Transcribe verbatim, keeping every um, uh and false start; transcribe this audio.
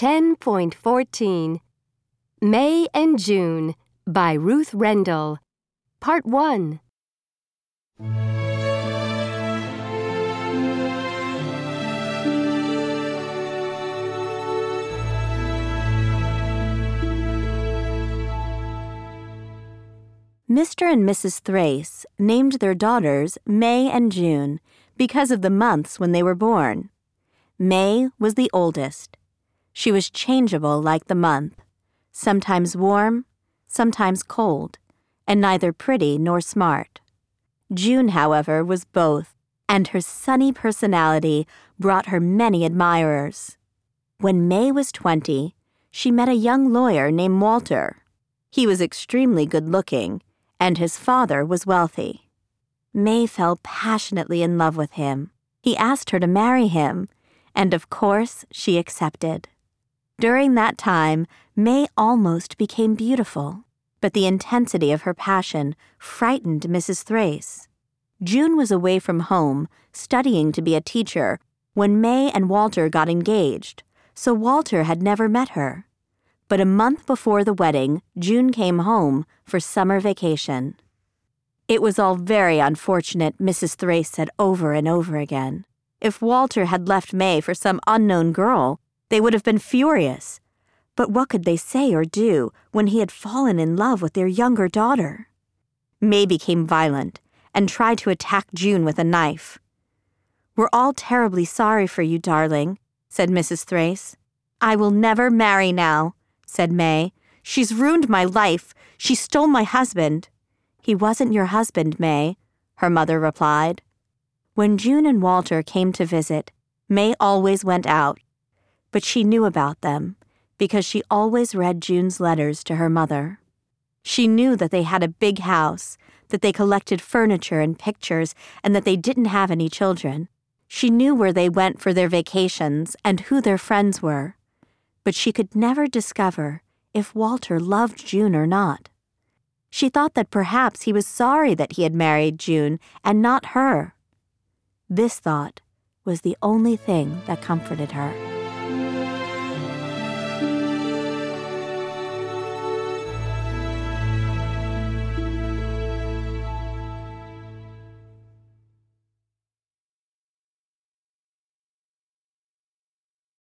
ten point fourteen May and June by Ruth Rendell. Part one. Mister and Missus Thrace named their daughters May and June because of the months when they were born. May was the oldest. She was changeable like the month, sometimes warm, sometimes cold, and neither pretty nor smart. June, however, was both, and her sunny personality brought her many admirers. When May was twenty, she met a young lawyer named Walter. He was extremely good-looking, and his father was wealthy. May fell passionately in love with him. He asked her to marry him, and of course she accepted. During that time, May almost became beautiful, but the intensity of her passion frightened Missus Thrace. June was away from home, studying to be a teacher, when May and Walter got engaged, so Walter had never met her. But a month before the wedding, June came home for summer vacation. It was all very unfortunate, Missus Thrace said over and over again. If Walter had left May for some unknown girl, they would have been furious. But what could they say or do when he had fallen in love with their younger daughter? May became violent and tried to attack June with a knife. "We're all terribly sorry for you, darling," said Missus Thrace. "I will never marry now," said May. "She's ruined my life. She stole my husband." "He wasn't your husband, May," her mother replied. When June and Walter came to visit, May always went out, but she knew about them because she always read June's letters to her mother. She knew that they had a big house, that they collected furniture and pictures, and that they didn't have any children. She knew where they went for their vacations and who their friends were, but she could never discover if Walter loved June or not. She thought that perhaps he was sorry that he had married June and not her. This thought was the only thing that comforted her.